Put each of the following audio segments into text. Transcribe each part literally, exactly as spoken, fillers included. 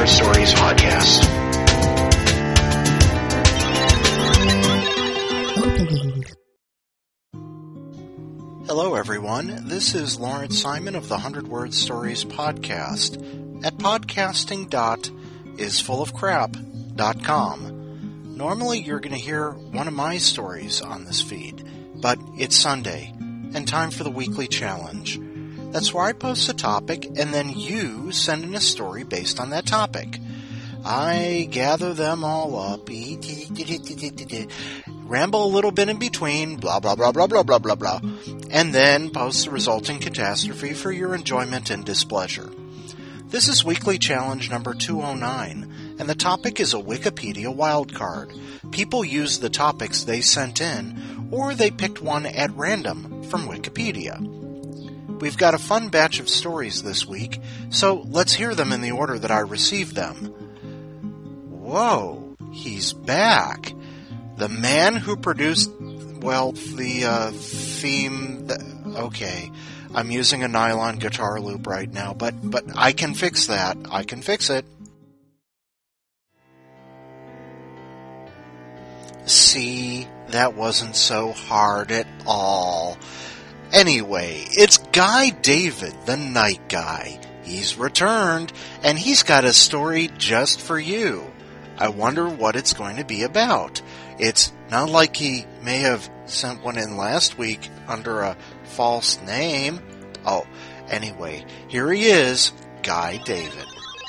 Word Stories podcast. Hello, everyone. This is Lawrence Simon of the one hundred Word Stories podcast at podcasting dot is full of crap dot com. Normally, you're going to hear one of my stories on this feed, but it's Sunday and time for the weekly challenge. That's where I post a topic, and then you send in a story based on that topic. I gather them all up, ramble a little bit in between, blah, blah, blah, blah, blah, blah, blah, blah, and then post the resulting catastrophe for your enjoyment and displeasure. This is weekly challenge number two oh nine, and the topic is a Wikipedia wildcard. People used the topics they sent in, or they picked one at random from Wikipedia. We've got a fun batch of stories this week, so let's hear them in the order that I received them. Whoa, he's back. The man who produced, well, the uh, theme... Th- okay, I'm using a nylon guitar loop right now, but, but I can fix that. I can fix it. See, that wasn't so hard at all. Anyway, it's Guy David, the Night Guy. He's returned, and he's got a story just for you. I wonder what it's going to be about. It's not like he may have sent one in last week under a false name. Oh, anyway, here he is, Guy David.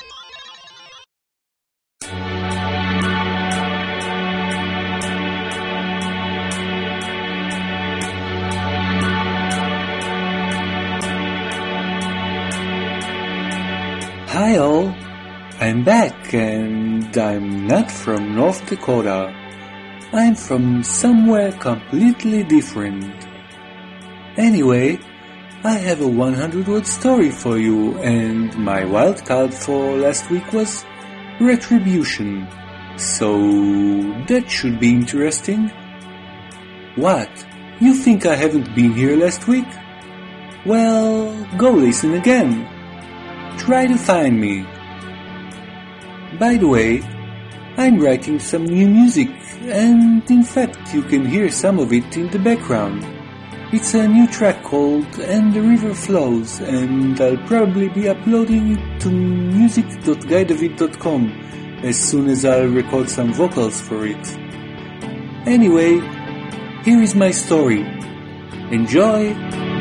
Hi all, I'm back and I'm not from North Dakota. I'm from somewhere completely different. Anyway, I have a one hundred word story for you, and my wild card for last week was Retribution. So that should be interesting. What? You think I haven't been here last week? Well, go listen again. Try to find me. By the way, I'm writing some new music, and in fact you can hear some of it in the background. It's a new track called And the River Flows, and I'll probably be uploading it to music dot guy david dot com as soon as I'll record some vocals for it. Anyway, here is my story. Enjoy!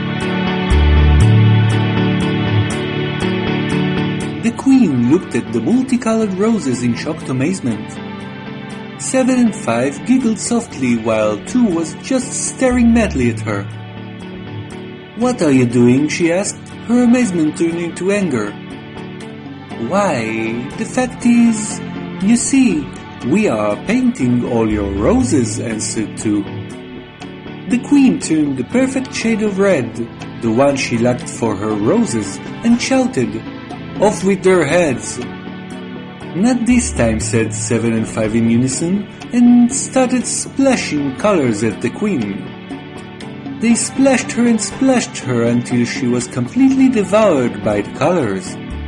The Queen looked at the multicolored roses in shocked amazement. Seven and Five giggled softly while Two was just staring madly at her. "What are you doing?" she asked, her amazement turning to anger. "Why, the fact is, you see, we are painting all your roses," answered Two. The Queen turned the perfect shade of red, the one she lacked for her roses, and shouted, "Off with their heads!" "Not this time," said Seven and Five in unison, and started splashing colors at the Queen. They splashed her and splashed her until she was completely devoured by the colors.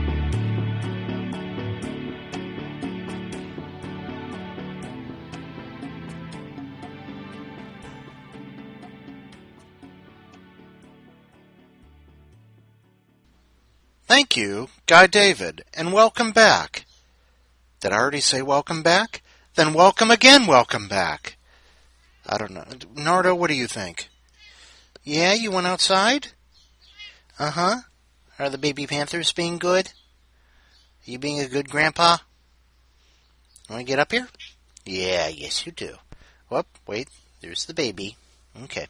Thank you, Guy David, and welcome back. Did I already say welcome back? Then welcome again, welcome back. I don't know. Nardo, what do you think? Yeah, you went outside? Uh-huh. Are the baby panthers being good? Are you being a good grandpa? Want to get up here? Yeah, yes you do. Whoop, wait, there's the baby. Okay.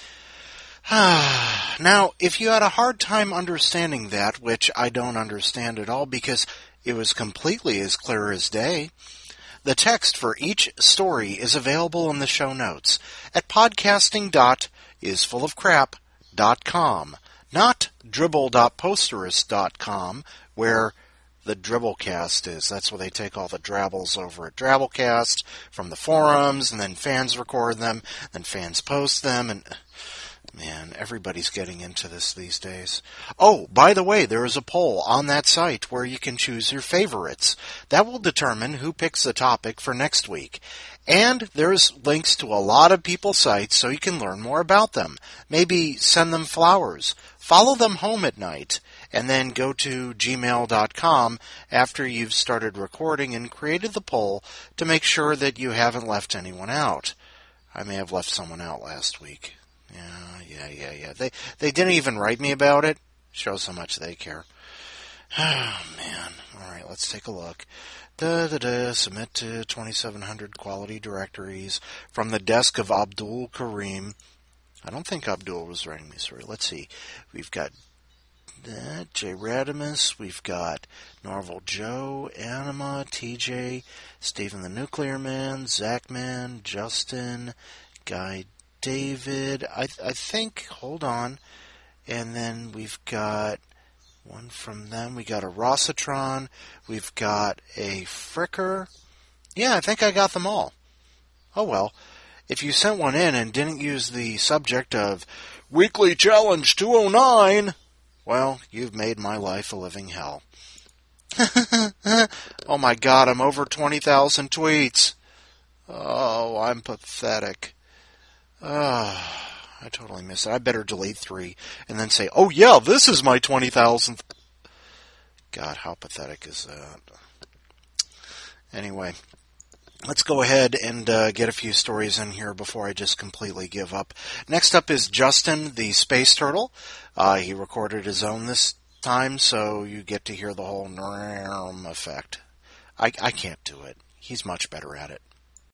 Now, if you had a hard time understanding that, which I don't understand at all because it was completely as clear as day, the text for each story is available in the show notes at podcasting dot is full of crap dot com, not dribble dot posterous dot com, where the Dribblecast is. That's where they take all the drabbles over at Drabblecast from the forums, and then fans record them, then fans post them, and Man, everybody's getting into this these days. Oh, by the way, there is a poll on that site where you can choose your favorites. That will determine who picks the topic for next week. And there's links to a lot of people's sites so you can learn more about them. Maybe send them flowers. Follow them home at night. And then go to gmail dot com after you've started recording and created the poll to make sure that you haven't left anyone out. I may have left someone out last week. Yeah, yeah, yeah, yeah. They they didn't even write me about it. Shows how much they care. Oh, man. All right, let's take a look. Da, da, da, submit to twenty-seven hundred quality directories from the desk of Abdul Karim. I don't think Abdul was writing me, sorry. Let's see. We've got uh, Jay Radimus. We've got Norval Joe, Anima, T J, Stephen the Nuclear Man, Zachman, Justin, Guy David, I, th- I think, hold on, and then we've got one from them, we got a Rossitron, we've got a Fricker, yeah, I think I got them all. Oh well, if you sent one in and didn't use the subject of Weekly Challenge two oh nine, well, you've made my life a living hell. Oh my god, I'm over twenty thousand tweets. Oh, I'm pathetic. Oh, I totally missed it. I better delete three and then say, oh yeah, this is my twenty thousandth. God, how pathetic is that? Anyway, let's go ahead and uh, get a few stories in here before I just completely give up. Next up is Justin, the Space Turtle. Uh, he recorded his own this time, so you get to hear the whole N effect. I, I can't do it. He's much better at it.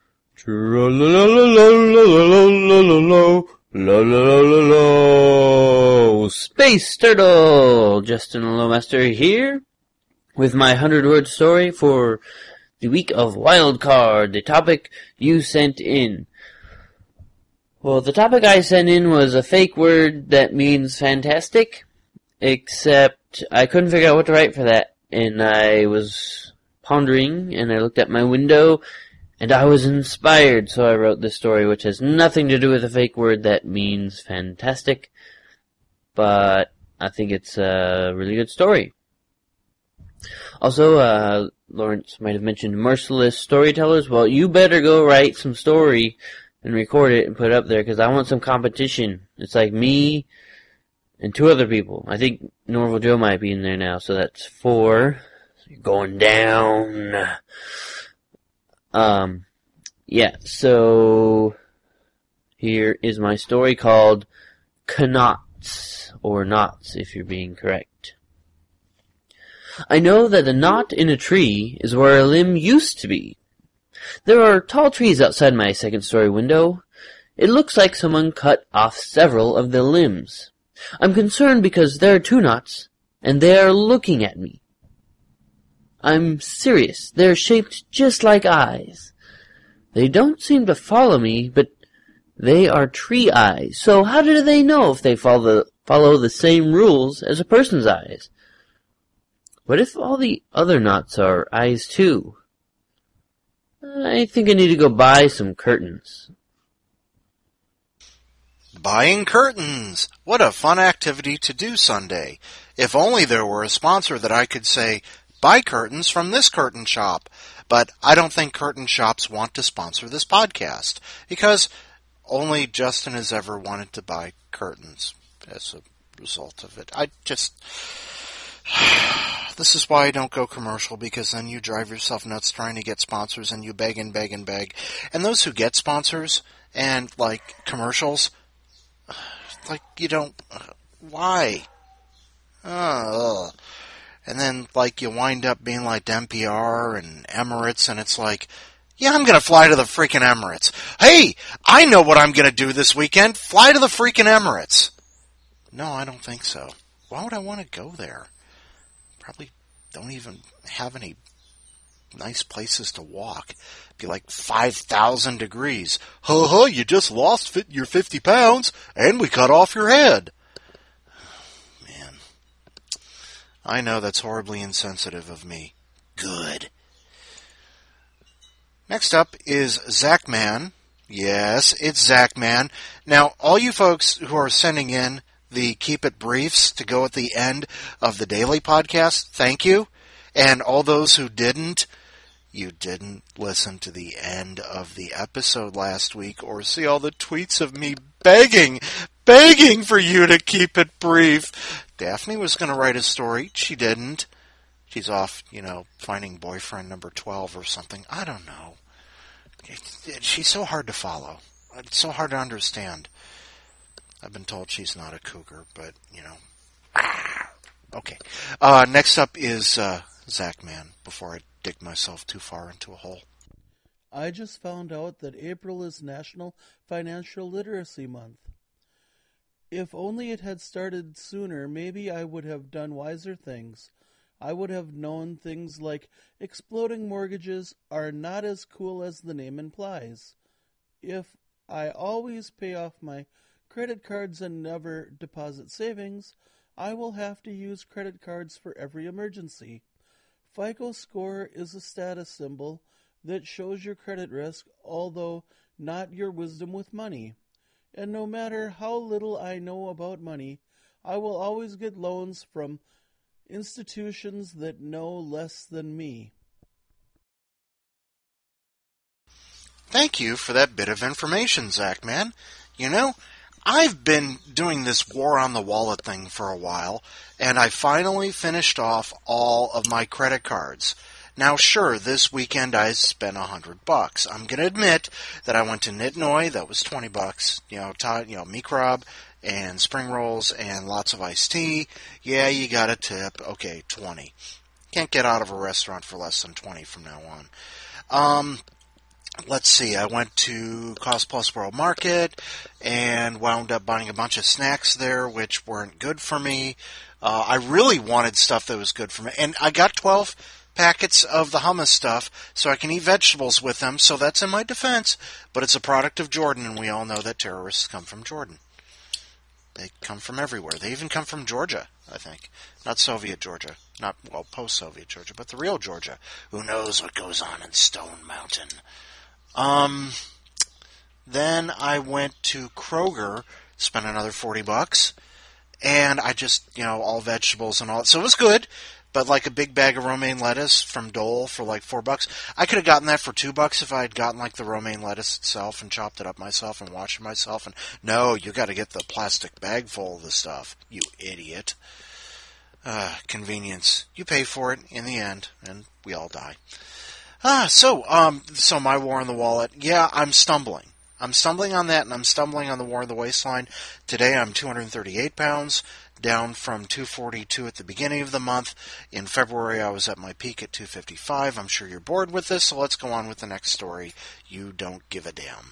Space Turtle! Justin Lowmaster here with my hundred-word story for the week of Wildcard, the topic you sent in. Well, the topic I sent in was a fake word that means fantastic, except I couldn't figure out what to write for that, and I was pondering, and I looked at my window, and I was inspired, so I wrote this story, which has nothing to do with a fake word that means fantastic, but I think it's a really good story. Also, uh, Lawrence might have mentioned merciless storytellers. Well, you better go write some story and record it and put it up there, because I want some competition. It's like me and two other people. I think Norval Joe might be in there now, so that's four. So you're going down. Um, yeah, so here is my story called Knots, or Knots if you're being correct. I know that the knot in a tree is where a limb used to be. There are tall trees outside my second-story window. It looks like someone cut off several of the limbs. I'm concerned because there are two knots, and they are looking at me. I'm serious. They're shaped just like eyes. They don't seem to follow me, but they are tree eyes. So how do they know if they follow the, follow the same rules as a person's eyes? What if all the other knots are eyes too? I think I need to go buy some curtains. Buying curtains! What a fun activity to do Sunday. If only there were a sponsor that I could say, buy curtains from this curtain shop. But I don't think curtain shops want to sponsor this podcast, because only Justin has ever wanted to buy curtains as a result of it. I just... This is why I don't go commercial, because then you drive yourself nuts trying to get sponsors, and you beg and beg and beg. And those who get sponsors and, like, commercials, like, you don't... Why? Oh, and then, like, you wind up being like N P R and Emirates, and it's like, yeah, I'm going to fly to the freaking Emirates. Hey, I know what I'm going to do this weekend. Fly to the freaking Emirates. No, I don't think so. Why would I want to go there? Probably don't even have any nice places to walk. It'd be like five thousand degrees. Ho ho, you just lost your fifty pounds, and we cut off your head. Man, I know that's horribly insensitive of me. Good. Next up is Zachman, Yes, it's Zach, man. Now, all you folks who are sending in the Keep It Briefs to go at the end of the daily podcast, thank you. And all those who didn't, you didn't listen to the end of the episode last week or see all the tweets of me begging, begging for you to keep it brief. Daphne was going to write a story. She didn't. She's off, you know, finding boyfriend number twelve or something. I don't know. She's so hard to follow. It's so hard to understand. I've been told she's not a cougar, but, you know. Ah, okay. Uh, next up is uh, Zach Man, before I dig myself too far into a hole. I just found out that April is National Financial Literacy Month. If only it had started sooner, maybe I would have done wiser things. I would have known things like exploding mortgages are not as cool as the name implies. If I always pay off my credit cards and never deposit savings, I will have to use credit cards for every emergency. FICO score is a status symbol that shows your credit risk, although not your wisdom with money. And no matter how little I know about money, I will always get loans from institutions that know less than me. Thank you for that bit of information, Zach, man. You know, I've been doing this war on the wallet thing for a while, and I finally finished off all of my credit cards. Now, sure, this weekend I spent a hundred bucks. I'm gonna admit that I went to Nitnoy, that was twenty bucks. You know, t- you know, Mikrob and spring rolls and lots of iced tea. Yeah, you got a tip. Okay, twenty. Can't get out of a restaurant for less than twenty from now on. Um, let's see. I went to Cost Plus World Market and wound up buying a bunch of snacks there, which weren't good for me. Uh, I really wanted stuff that was good for me, and I got twelve packets of the hummus stuff so I can eat vegetables with them, so that's in my defense, but it's a product of Jordan, and we all know that terrorists come from Jordan. They come from everywhere. They even come from Georgia, I think. Not Soviet Georgia. Not, well, post-Soviet Georgia, but the real Georgia. Who knows what goes on in Stone Mountain? Um, then I went to Kroger, spent another forty bucks, and I just, you know, all vegetables and all. So it was good. But like a big bag of romaine lettuce from Dole for like four bucks. I could have gotten that for two bucks if I had gotten like the romaine lettuce itself and chopped it up myself and washed it myself. And no, you got to get the plastic bag full of the stuff, you idiot. Uh, convenience. You pay for it in the end, and we all die. Ah, so um, so my war on the wallet. Yeah, I'm stumbling. I'm stumbling on that, and I'm stumbling on the war on the waistline. Today I'm two hundred thirty-eight pounds. Down from two forty-two at the beginning of the month. In February, I was at my peak at two fifty-five. I'm sure you're bored with this, so let's go on with the next story. You don't give a damn.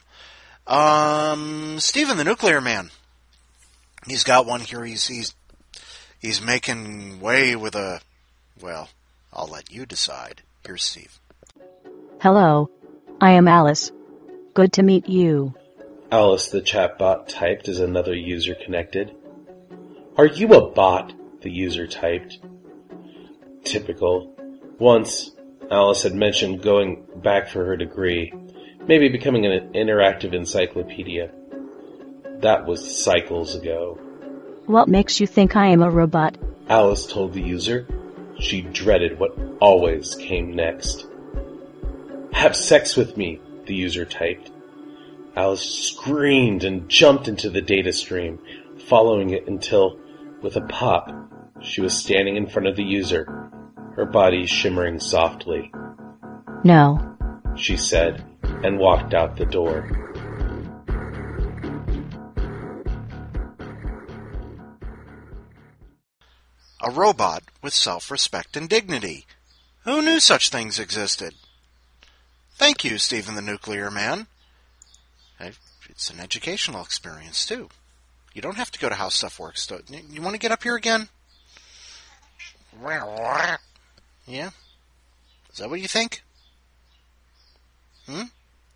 Um, Stephen the Nuclear Man. He's got one here. He's he's he's making way with a. Well, I'll let you decide. Here's Steve. Hello, I am Alice. Good to meet you. Alice the chatbot typed as another user connected. Are you a bot? The user typed. Typical. Once, Alice had mentioned going back for her degree, maybe becoming an interactive encyclopedia. That was cycles ago. What makes you think I am a robot? Alice told the user. She dreaded what always came next. Have sex with me, the user typed. Alice screamed and jumped into the data stream, following it until, with a pop, she was standing in front of the user, her body shimmering softly. No, she said, and walked out the door. A robot with self-respect and dignity. Who knew such things existed? Thank you, Stephen the Nuclear Man. It's an educational experience, too. You don't have to go to How Stuff Works. You want to get up here again? Yeah? Is that what you think? Hmm?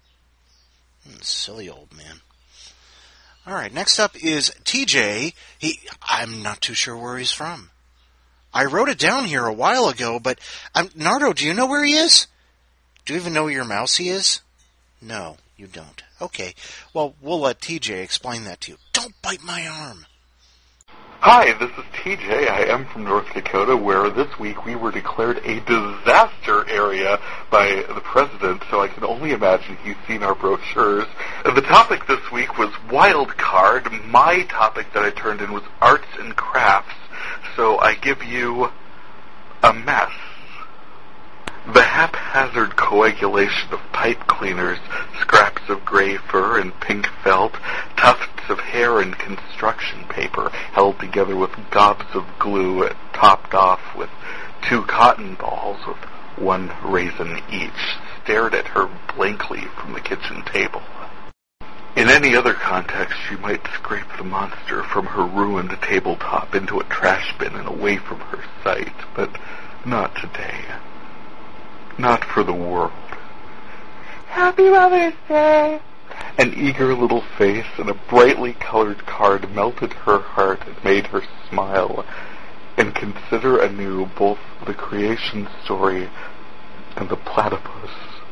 Silly old man. All right, next up is T J. He, I'm not too sure where he's from. I wrote it down here a while ago, but... Um, Nardo, do you know where he is? Do you even know where your mousey is? No. You don't. Okay. Well, we'll let T J explain that to you. Don't bite my arm. Hi, this is T J. I am from North Dakota, where this week we were declared a disaster area by the president, so I can only imagine he's seen our brochures. The topic this week was wild card. My topic that I turned in was arts and crafts, so I give you a mess. The haphazard coagulation of pipe cleaners, scraps of gray fur and pink felt, tufts of hair and construction paper, held together with gobs of glue, topped off with two cotton balls with one raisin each, stared at her blankly from the kitchen table. In any other context, she might scrape the monster from her ruined tabletop into a trash bin and away from her sight, but not today. Not for the world. Happy Mother's Day! An eager little face and a brightly colored card melted her heart and made her smile and consider anew both the creation story and the platypus.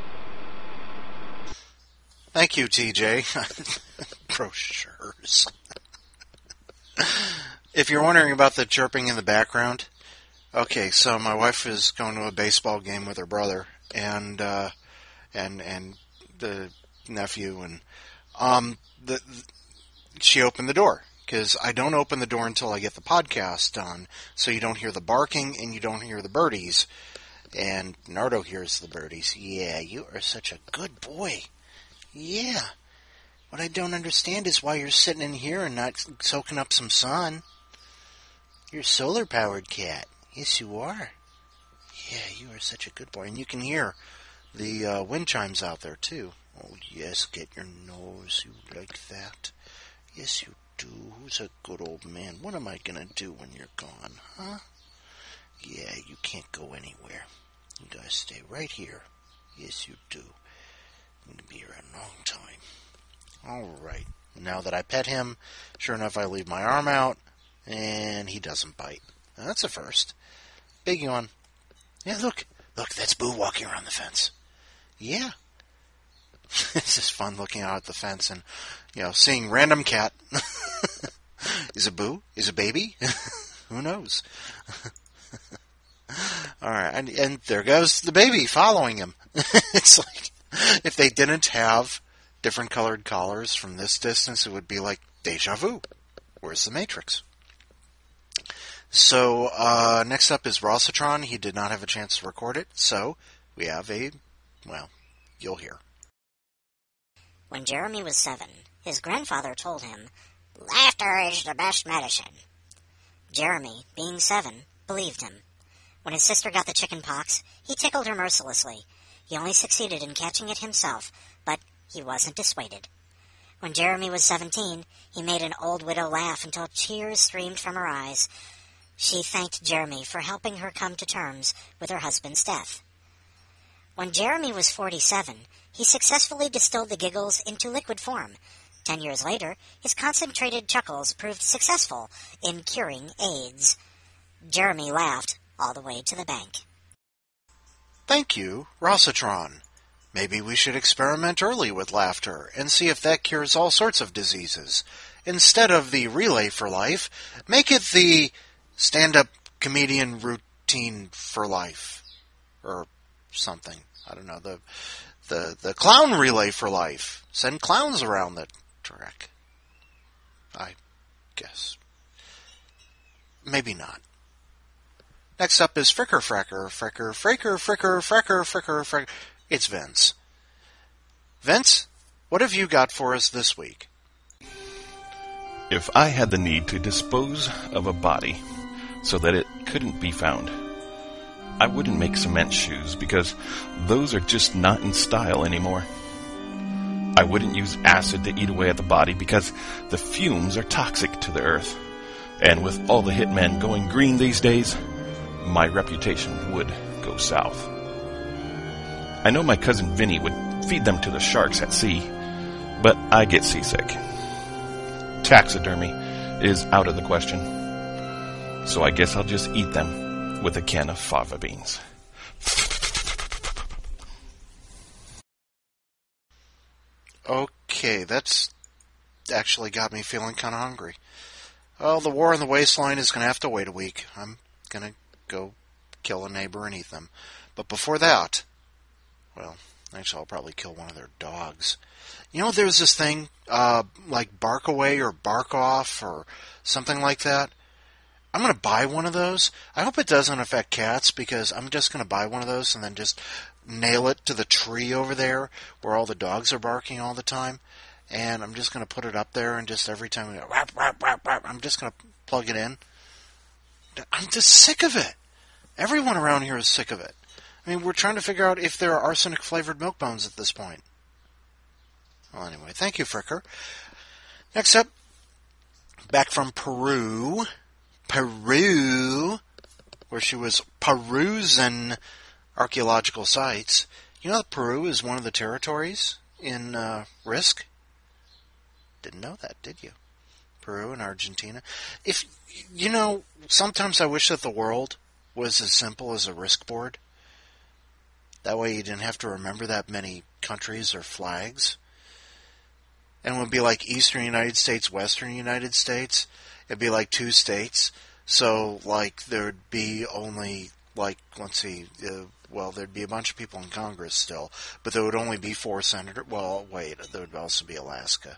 Thank you, T J. Brochures. If you're wondering about the chirping in the background, okay, so my wife is going to a baseball game with her brother and uh, and and the nephew, and um, the, the she opened the door because I don't open the door until I get the podcast done, so you don't hear the barking and you don't hear the birdies. And Nardo hears the birdies. Yeah, you are such a good boy. Yeah. What I don't understand is why you're sitting in here and not soaking up some sun. You're a solar-powered cat. Yes, you are. Yeah, you are such a good boy. And you can hear the uh, wind chimes out there, too. Oh, yes, get your nose. You like that? Yes, you do. Who's a good old man? What am I going to do when you're gone, huh? Yeah, you can't go anywhere. You got to stay right here. Yes, you do. I'm going to be here a long time. All right. Now that I pet him, sure enough, I leave my arm out, and he doesn't bite. Now, that's a first. Big yawn. Yeah, look. Look, that's Boo walking around the fence. Yeah. It's just fun looking out at the fence and, you know, seeing random cat. Is it Boo? Is it baby? Who knows? All right. And, and there goes the baby following him. It's like, if they didn't have different colored collars from this distance, it would be like deja vu. Where's the Matrix? So, uh, next up is Rossitron. He did not have a chance to record it, so we have a, well, you'll hear. When Jeremy was seven, his grandfather told him, "Laughter is the best medicine." Jeremy, being seven, believed him. When his sister got the chicken pox, he tickled her mercilessly. He only succeeded in catching it himself, but he wasn't dissuaded. When Jeremy was seventeen, he made an old widow laugh until tears streamed from her eyes. She thanked Jeremy for helping her come to terms with her husband's death. When Jeremy was forty-seven, he successfully distilled the giggles into liquid form. Ten years later, his concentrated chuckles proved successful in curing AIDS. Jeremy laughed all the way to the bank. Thank you, Rossitron. Maybe we should experiment early with laughter and see if that cures all sorts of diseases. Instead of the relay for life, make it the stand-up comedian routine for life. Or something. I don't know. The the the clown relay for life. Send clowns around the track. I guess. Maybe not. Next up is Fricker Fracker, Fricker, Fracker, Fricker, Fracker, Fricker, Fracker. It's Vince. Vince, what have you got for us this week? If I had the need to dispose of a body so that it couldn't be found, I wouldn't make cement shoes because those are just not in style anymore. I wouldn't use acid to eat away at the body because the fumes are toxic to the earth. And with all the hitmen going green these days, my reputation would go south. I know my cousin Vinny would feed them to the sharks at sea, but I get seasick. Taxidermy is out of the question, so I guess I'll just eat them with a can of fava beans. Okay, that's actually got me feeling kind of hungry. Well, the war in the wasteland is going to have to wait a week. I'm going to go kill a neighbor and eat them. But before that, well, actually I'll probably kill one of their dogs. You know, there's this thing, uh, like Bark Away or Bark Off or something like that. I'm going to buy one of those. I hope it doesn't affect cats, because I'm just going to buy one of those and then just nail it to the tree over there where all the dogs are barking all the time. And I'm just going to put it up there, and just every time we go, rap, rap, rap, rap, I'm just going to plug it in. I'm just sick of it. Everyone around here is sick of it. I mean, we're trying to figure out if there are arsenic-flavored milk bones at this point. Well, anyway, thank you, Fricker. Next up, back from Peru. Peru, where she was perusing archaeological sites. You know that Peru is one of the territories in uh, Risk? Didn't know that, did you? Peru and Argentina. If you know, sometimes I wish that the world was as simple as a Risk board. That way you didn't have to remember that many countries or flags. And it would be like Eastern United States, Western United States. It'd be like two states. So, like, there'd be only, like, let's see, uh, well, there'd be a bunch of people in Congress still, but there would only be four senators. Well, wait, there would also be Alaska.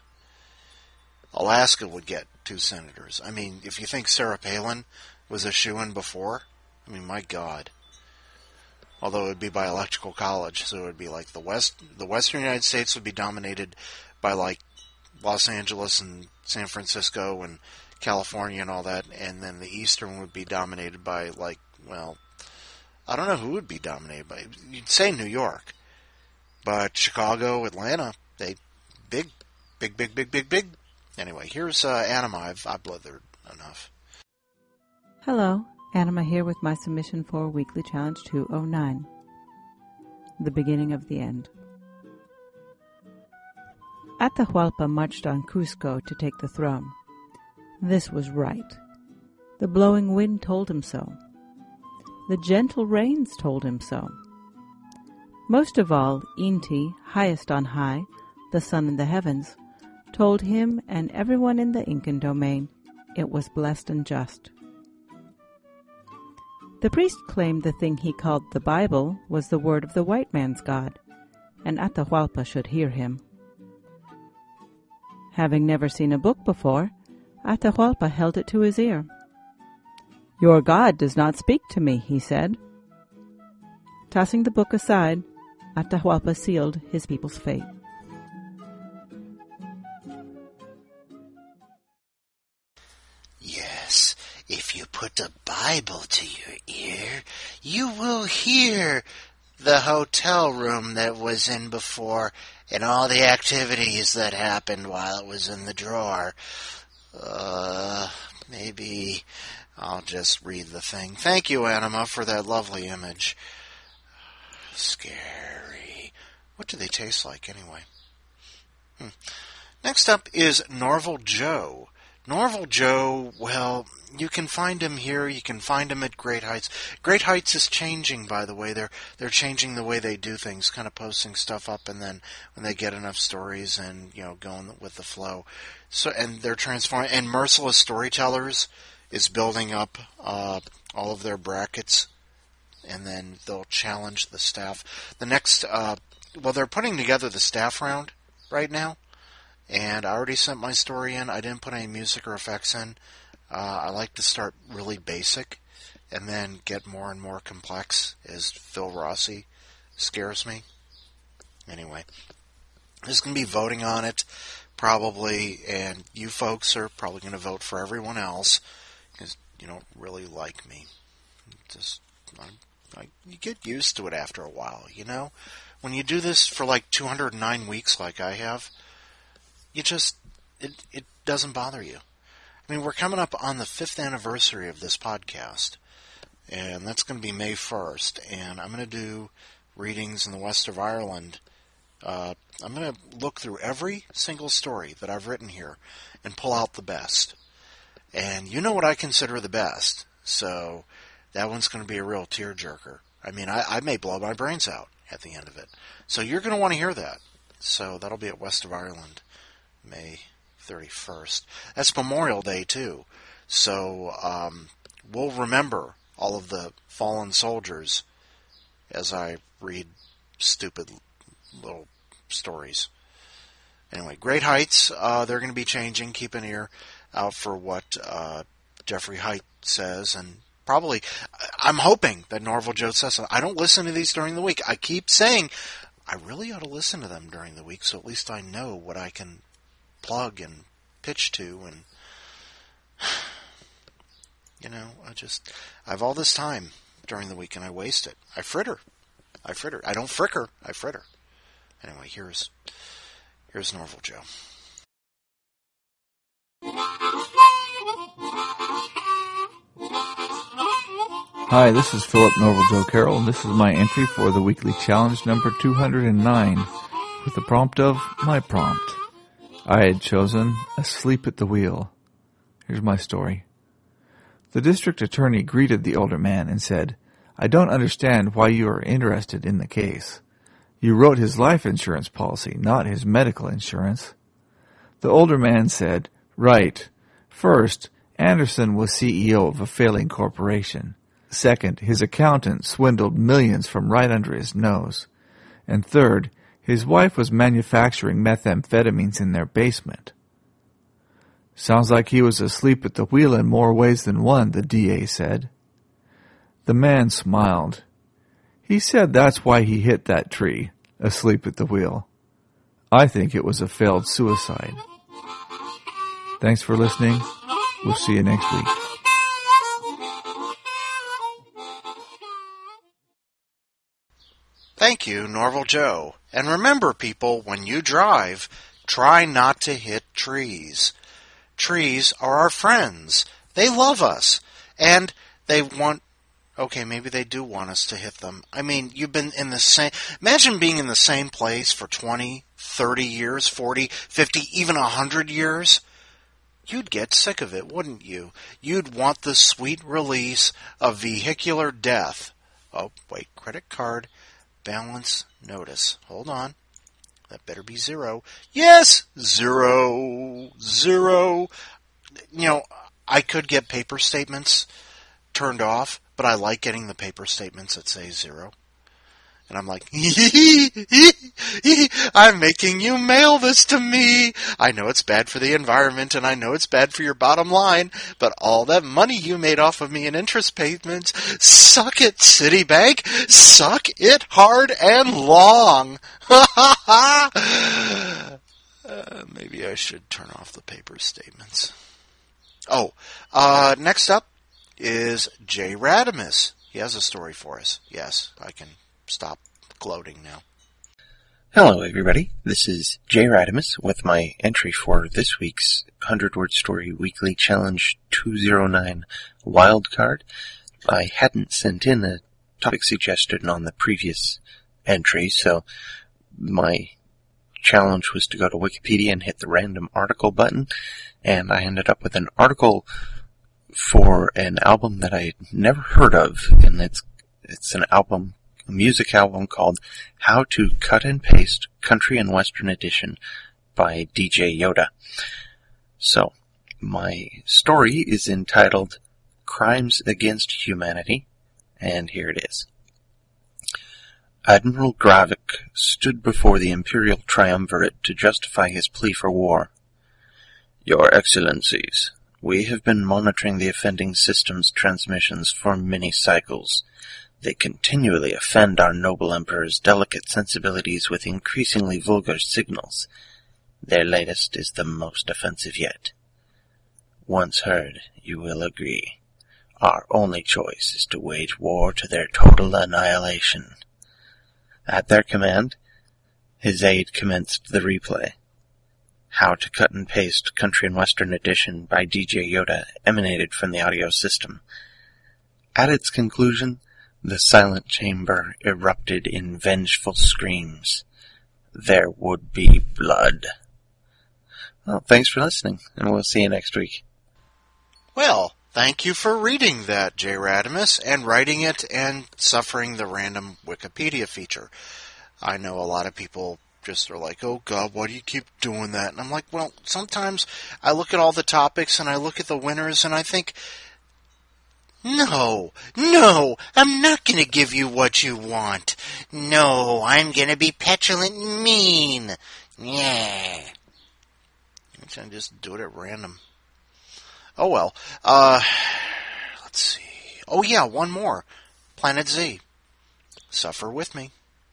Alaska would get two senators. I mean, if you think Sarah Palin was a shoo-in before, I mean, my God. Although it would be by electoral college, so it would be like the West, the Western United States would be dominated by, like, Los Angeles and San Francisco and California and all that, and then the Eastern would be dominated by, like, well, I don't know who would be dominated by. You'd say New York, but Chicago, Atlanta, they big, big, big, big, big, big. Anyway, here's uh, Anima. I've, I've blathered enough. Hello, Anima here with my submission for Weekly Challenge two oh nine. The beginning of the end. Atahualpa marched on Cusco to take the throne. This was right. The blowing wind told him so. The gentle rains told him so. Most of all, Inti, highest on high, the sun in the heavens, told him and everyone in the Incan domain it was blessed and just. The priest claimed the thing he called the Bible was the word of the white man's God, and Atahualpa should hear him. Having never seen a book before, Atahualpa held it to his ear. "Your God does not speak to me," he said. Tossing the book aside, Atahualpa sealed his people's fate. Yes, if you put the Bible to your ear, you will hear the hotel room that was in before and all the activities that happened while it was in the drawer. Uh, maybe I'll just read the thing. Thank you, Anima, for that lovely image. Scary. What do they taste like, anyway? Hmm. Next up is Norval Joe. Norval Joe, well, you can find him here. You can find him at Great Heights. Great Heights is changing, by the way. They're they're changing the way they do things, kind of posting stuff up, and then when they get enough stories and, you know, going with the flow. So, and they're transforming. And Merciless Storytellers is building up uh, all of their brackets, and then they'll challenge the staff. The next, uh, well, they're putting together the staff round right now. And I already sent my story in. I didn't put any music or effects in. Uh, I like to start really basic and then get more and more complex as Phil Rossi scares me. Anyway, there's going to be voting on it probably, and you folks are probably going to vote for everyone else because you don't really like me. Just I, I, you get used to it after a while, you know? When you do this for like two hundred nine weeks like I have, you just, it, it doesn't bother you. I mean, we're coming up on the fifth anniversary of this podcast, and that's going to be May first, and I'm going to do readings in the west of Ireland. Uh, I'm going to look through every single story that I've written here and pull out the best. And you know what I consider the best, so that one's going to be a real tearjerker. I mean, I, I may blow my brains out at the end of it. So you're going to want to hear that. So that'll be at West of Ireland, May thirty-first. That's Memorial Day, too. So um, we'll remember all of the fallen soldiers as I read stupid little stories. Anyway, Great Heights, uh, they're going to be changing. Keep an ear out for what uh, Jeffrey Height says. And probably, I'm hoping that Norval Joe says something. I don't listen to these during the week. I keep saying, I really ought to listen to them during the week, so at least I know what I can plug and pitch to. And, you know, I just, I have all this time during the week, and I waste it. I fritter. I fritter. I don't fricker. I fritter. Anyway, here's... Here's Norval Joe. Hi, this is Philip Norval Joe Carroll, and this is my entry for the weekly challenge number two hundred nine, with the prompt of my prompt. I had chosen Asleep at the Wheel. Here's my story. The district attorney greeted the older man and said, "I don't understand why you are interested in the case. You wrote his life insurance policy, not his medical insurance." The older man said, "Right. First, Anderson was C E O of a failing corporation. Second, his accountant swindled millions from right under his nose. And third, his wife was manufacturing methamphetamines in their basement." "Sounds like he was asleep at the wheel in more ways than one," the D A said. The man smiled. He said that's why he hit that tree, asleep at the wheel. I think it was a failed suicide. Thanks for listening. We'll see you next week. Thank you, Norval Joe. And remember, people, when you drive, try not to hit trees. Trees are our friends. They love us. And they want... Okay, maybe they do want us to hit them. I mean, you've been in the same... Imagine being in the same place for twenty, thirty years, forty, fifty, even one hundred years. You'd get sick of it, wouldn't you? You'd want the sweet release of vehicular death. Oh, wait, credit card balance notice. Hold on. That better be zero. Yes! Zero. Zero. You know, I could get paper statements turned off, but I like getting the paper statements that say zero. And I'm like, I'm making you mail this to me. I know it's bad for the environment, and I know it's bad for your bottom line, but all that money you made off of me in interest payments, suck it, Citibank. Suck it hard and long. uh, maybe I should turn off the paper statements. Oh, uh, next up is Jay Radimus. He has a story for us. Yes, I can stop gloating now. Hello, everybody. This is Jay Radimus with my entry for this week's one hundred word Story Weekly Challenge two oh nine Wildcard. I hadn't sent in a topic suggestion on the previous entry, so my challenge was to go to Wikipedia and hit the random article button, and I ended up with an article for an album that I had never heard of, and it's it's an album, a music album called How to Cut and Paste Country and Western Edition by D J Yoda. So, my story is entitled Crimes Against Humanity, and here it is. Admiral Gravik stood before the Imperial Triumvirate to justify his plea for war. Your Excellencies, we have been monitoring the offending system's transmissions for many cycles. They continually offend our noble Emperor's delicate sensibilities with increasingly vulgar signals. Their latest is the most offensive yet. Once heard, you will agree. Our only choice is to wage war to their total annihilation. At their command, his aide commenced the replay. How to Cut and Paste Country and Western Edition by D J Yoda emanated from the audio system. At its conclusion, the silent chamber erupted in vengeful screams. There would be blood. Well, thanks for listening, and we'll see you next week. Well, thank you for reading that, Jay Radimus, and writing it and suffering the random Wikipedia feature. I know a lot of people just are like, oh God, why do you keep doing that? And I'm like, well, sometimes I look at all the topics and I look at the winners and I think, no, no, I'm not going to give you what you want. No, I'm going to be petulant and mean. Yeah. I'm going to just do it at random. Oh well. Uh, let's see. Oh yeah, one more. Planet Z. Suffer with me.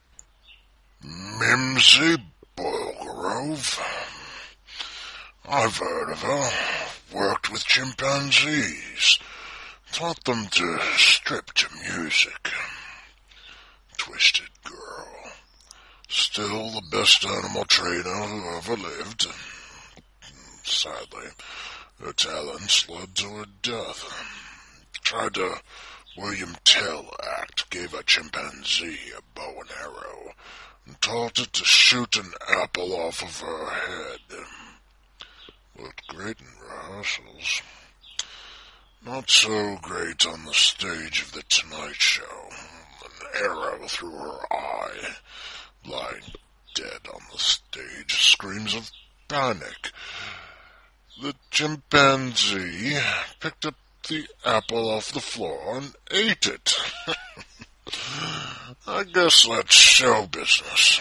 Mimsy Boilgrove. I've heard of her. Worked with chimpanzees. Taught them to strip to music. Twisted girl. Still the best animal trainer who ever lived. Sadly, her talents led to her death. Tried to William Tell Act, gave a chimpanzee a bow and arrow, and taught it to shoot an apple off of her head. Looked great in rehearsals. Not so great on the stage of the Tonight Show. An arrow through her eye. Lying dead on the stage, screams of panic. The chimpanzee picked up the apple off the floor and ate it. I guess that's show business.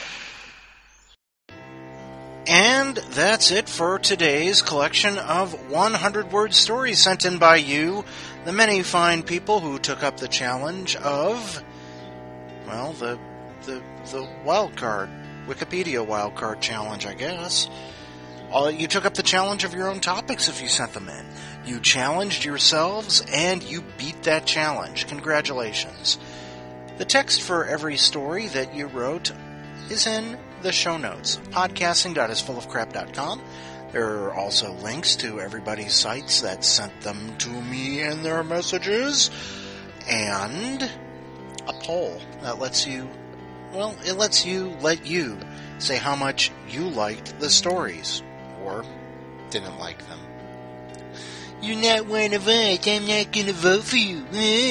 And that's it for today's collection of one hundred word stories sent in by you, the many fine people who took up the challenge of, well, the the the wildcard, Wikipedia wildcard challenge, I guess. Uh, you took up the challenge of your own topics if you sent them in. You challenged yourselves, and you beat that challenge. Congratulations. The text for every story that you wrote is in the show notes, podcasting dot is full of crap dot com. There are also links to everybody's sites that sent them to me in their messages, and a poll that lets you, well, it lets you let you say how much you liked the stories, or didn't like them. You're not one of us, I'm not going to vote for you.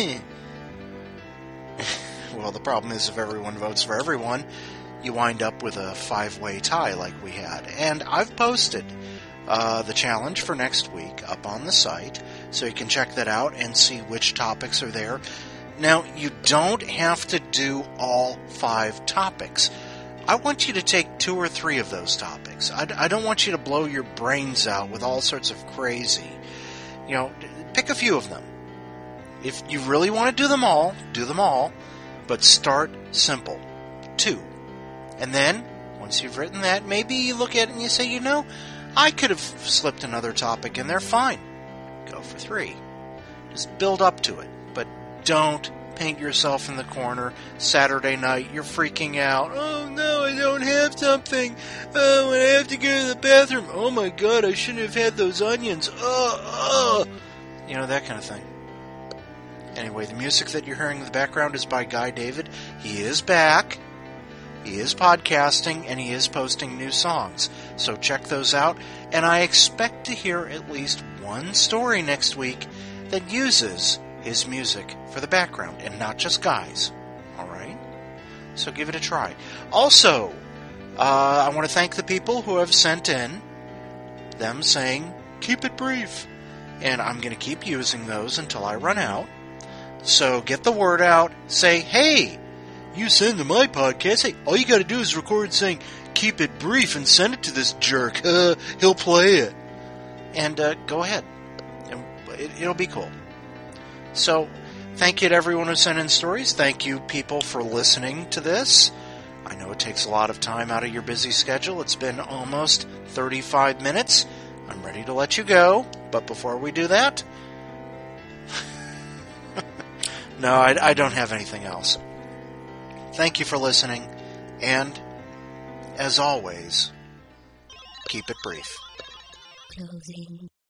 Well, the problem is if everyone votes for everyone, you wind up with a five-way tie like we had. And I've posted uh, the challenge for next week up on the site, so you can check that out and see which topics are there. Now, you don't have to do all five topics. I want you to take two or three of those topics. I, I don't want you to blow your brains out with all sorts of crazy. You know, pick a few of them. If you really want to do them all, do them all, but start simple. Two. And then, once you've written that, maybe you look at it and you say, you know, I could have slipped another topic in there, fine. Go for three. Just build up to it, but don't paint yourself in the corner. Saturday night, you're freaking out. Oh no, I don't have something. Oh, and I have to go to the bathroom. Oh my God, I shouldn't have had those onions. Oh, oh. You know, that kind of thing. Anyway, the music that you're hearing in the background is by Guy David. He is back. He is podcasting, and he is posting new songs. So check those out. And I expect to hear at least one story next week that uses his music for the background, and not just Guy's. Alright? So give it a try. Also, uh, I want to thank the people who have sent in them saying, keep it brief. And I'm going to keep using those until I run out. So get the word out. Say, hey, you send to my podcast. Hey, all you got to do is record saying, keep it brief, and send it to this jerk. Uh, he'll play it. And uh, go ahead. It, it'll be cool. So, thank you to everyone who sent in stories. Thank you, people, for listening to this. I know it takes a lot of time out of your busy schedule. It's been almost thirty-five minutes. I'm ready to let you go. But before we do that... no, I, I don't have anything else. Thank you for listening. And, as always, keep it brief. Closing.